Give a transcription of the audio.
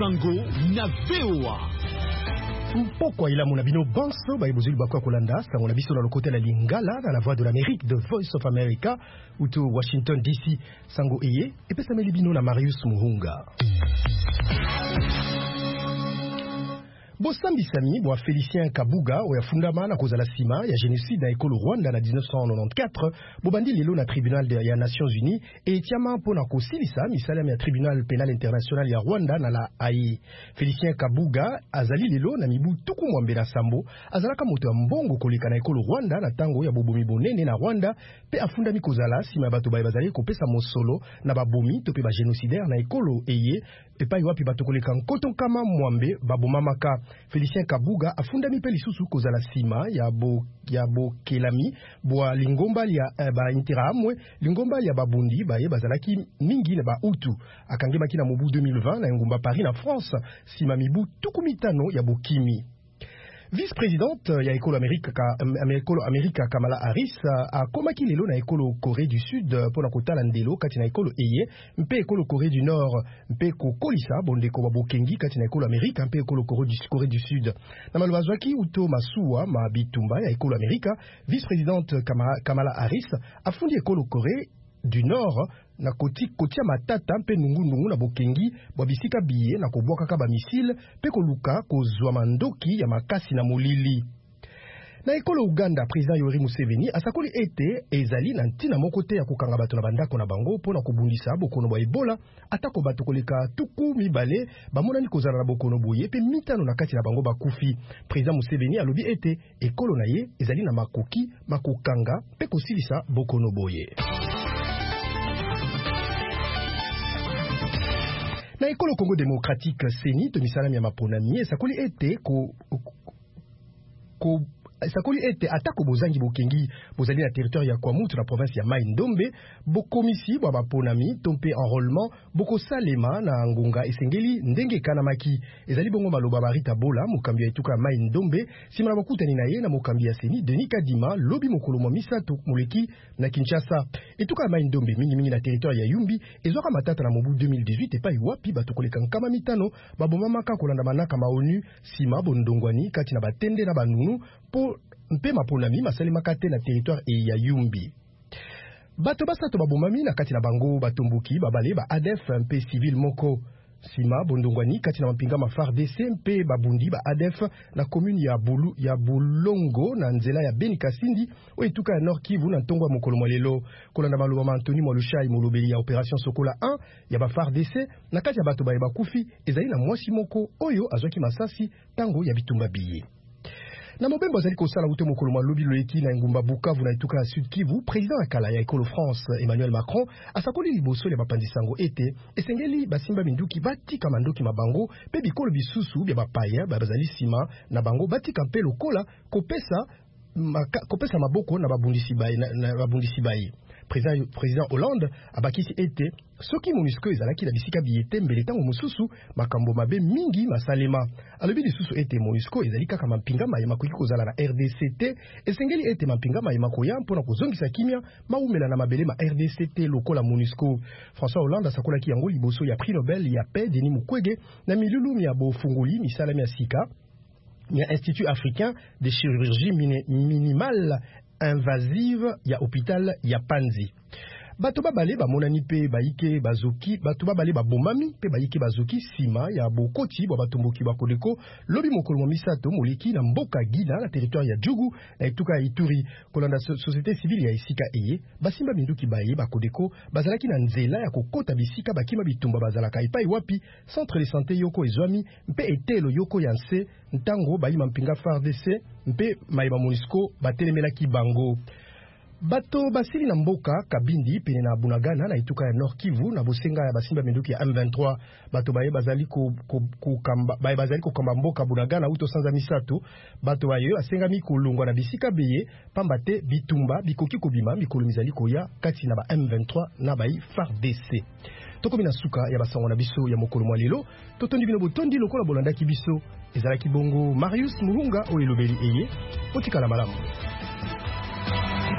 Sango na VOA. Pourquoi il a mon abino banso ba ibuzuli bakwa kolanda sango na biso na lokote la lingala na la voix de l'Amérique de Voice of America ou to Washington DC sango eye et pesa melibino na Marius Muhunga. Bosambi Sami, Boa Félicien Kabuga, ou ya fundama na kozala sima, ya génocide na ekolo Rwanda na 1994, bobandi lelo na tribunal de ya Nations Unies, et tiama po na kosilisa, misalem ya tribunal pénal international ya Rwanda na la AI. Félicien Kabuga, azali lelo na mibu tuku mwambe na sambo, azalaka moto ya mbongo koleka na ekolo Rwanda na tango ya bobomi bonene na Rwanda, pe afundami kozala sima bato baye bazali kopesa mosolo na babomi to pe ba génocidaire na ekolo eye, pe pa iwapi bato koleka nkoto kama mwambe babomamaka. Félicien Kabuga afundami pe lisusu kozala sima ya bo kelami boa lingombali ya ba interamwe lingombali ya babundi baye bazalaki mingi na ba utu akangemaki na mobu 2020 na ngumba Paris na France sima mibu tukumitano ya bokimi. Vice-présidente ya ekolo Amerika Kamala Harris a komaki lelo na ekolo Corée du Sud pona kotala ndelo kati na ekolo eye mpe ekolo Corée du Nord mpe kokolisa bondeko babokengi kati na ekolo Amerika mpe ekolo Corée du Sud na malwazwaki uto masuwa mabitumba ya ekolo Amerika. Vice-présidente Kamala Harris afundi ekolo Corée du Nord na kotia matata mpe nungu na bokengi bwa bisika biye na kobwaka ka ba missile pe koluka kozwa mandoki ya makasi na molili. Na ekolo Uganda, président Yoweri Museveni asakoli ete ezali na ntina moko te ya kokanga bato na bandako na bango pona kobundisa bokono bwa Ebola atako bato koleka tuku mibale bamonani kozala na bokono boye pe mitano na kati na bango bakufi. Président Museveni alobi ete ekolo na ye ezali na makoki makokanga pe kosilisa bokono boye. Na ekolo Congo démocratique CENI to misalami ya maponami esakoli ete atako bozangi bokengi bozali na territoire ya Kwamutu na province ya Mai Ndombe bokomisi bwa baponami tompe enrôlement boko salema na ngunga esengeli ndenge kanamaki ezali bongo maloba barita bola mokambi ya etuka Mai Ndombe sima na bakutani na ye na mokambi ya CENI Denis Kadima lobi mokolo mwa misato moleki na Kinshasa. Etuka Mai Ndombe mingi na territoire ya Yumbi ezwaka matata na mobu 2018 epai wapi bato koleka nkama mitano babomamaka kolanda manaka ma ONU sima bondongwani kati na batende na banunu po mpe maponami masalemaka te na territoire ya Yumbi. Bato basato babomami na kati na bango batomboki babale ba ADF mpe civil moko sima bondongwani kati na mapinga ma FARDC mpe babundi ba ADF na commune ya Bulongo na nzela ya Beni Kasindi o etuka ya Nord Kivu na ntongwa mokolo mwalelo kolanda maloba ma Anthony Molushai molobeli ya opération Sokola 1 ya ba FARDC na kati ya bato baye bakufi ezali na mwasi moko oyo azwaki masasi tango ya bitumba biye. Na mobembo azali kosala ute mokolo malobi loeki na ngumba Bukavu na etuka ya Sud Kivu, président akala ya ekolo France Emmanuel Macron asakoli liboso ya bapandisango ete esengeli basimba minduki batika mandoki mabango pe bikolo bisusu bya bapaya bazali sima na bango batika mpe lokola kopesa maboko na babundisi bayi. Président Hollande abakisi ete soki MONUSCO ezalaki na bisika biyete mbele tango mosusu makambo mabe mingi masalema. Alobi lisusu ete MONUSCO ezali kaka mampinga mayema koki kozala na RDCT esengeli ete mampinga mayema koya mpona kozongisa kimia maumela na mabele ma RDCT lokola MONUSCO. François Hollande asakolaki yango liboso ya prix Nobel ya paix Denis Mukwege na milulu ya bofungoli misalami ya sika ya Institut africain de chirurgie minimale invasive ya hôpital ya Panzi. Bato babale bamonani pe baike bazoki bato babale babomami pe baike bazoki sima ya bokoti bwa batomboki bakodeko lobi mokolo misato moleki na mboka Gina na territoire ya Djugu na etuka ya Ituri kolanda société civile ya isika eye basimba minduki baye bakodeko bazalaki na nzela ya kokota bisika bakima bitumba bazalaka epai wapi centre de santé yoko ezwami mpe etelo yoko ya nse ntango bayima mpinga FARDC mpe mayeba MONUSCO batelemelaki bango. Bato basili na mboka Kabindi pene na Bunagana na ituka ya Nord Kivu na bosenga ya basimba minduki ya M23 bato baye bazali kokamba mboka Bunagana uto sanza misato bato baye asengami kolongwa na bisika beye pambate bitumba bikoki kobima mikolo mizali koya kati na ba M23 na bayi FARDC. Tokomi na suka ya basango na biso ya mokolo mwalelo totondi bino botondi lokola bolanda ki biso ezalaki bongo Marius Muhunga o elobeli eye otikala malamu.